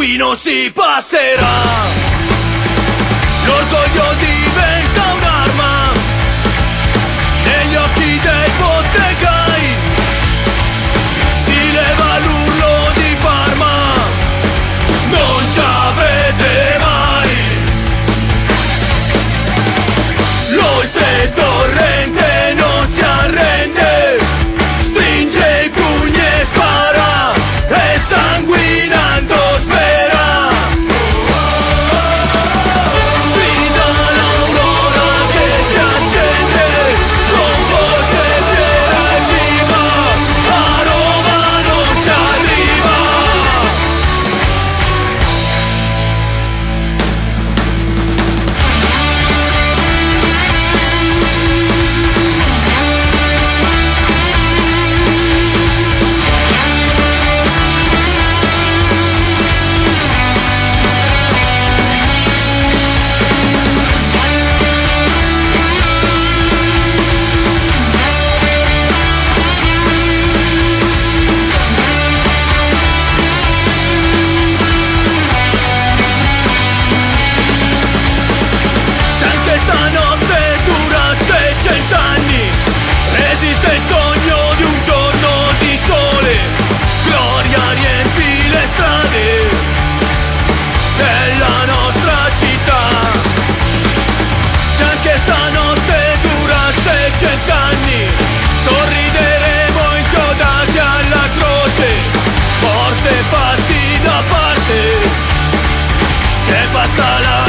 qui non si passerà. L'orgoglio diventa un'arma negli occhi dei bottegai. Si leva l'urlo di Parma, non ci avrete mai. L'oltre torrente non si arrende, stringe i pugni e spara, e sanguinando spera. Grida l'aurora che si accende, con voce fiera e viva, a Roma non si arriva. Se anche stanotte dura 600 anni, resiste il sogno di un giorno di sole, gloria riempì le strade della nostra città. Se anche stanotte dura 600 anni, sorrideremo inchiodati alla croce, morte fatti da parte, che passa la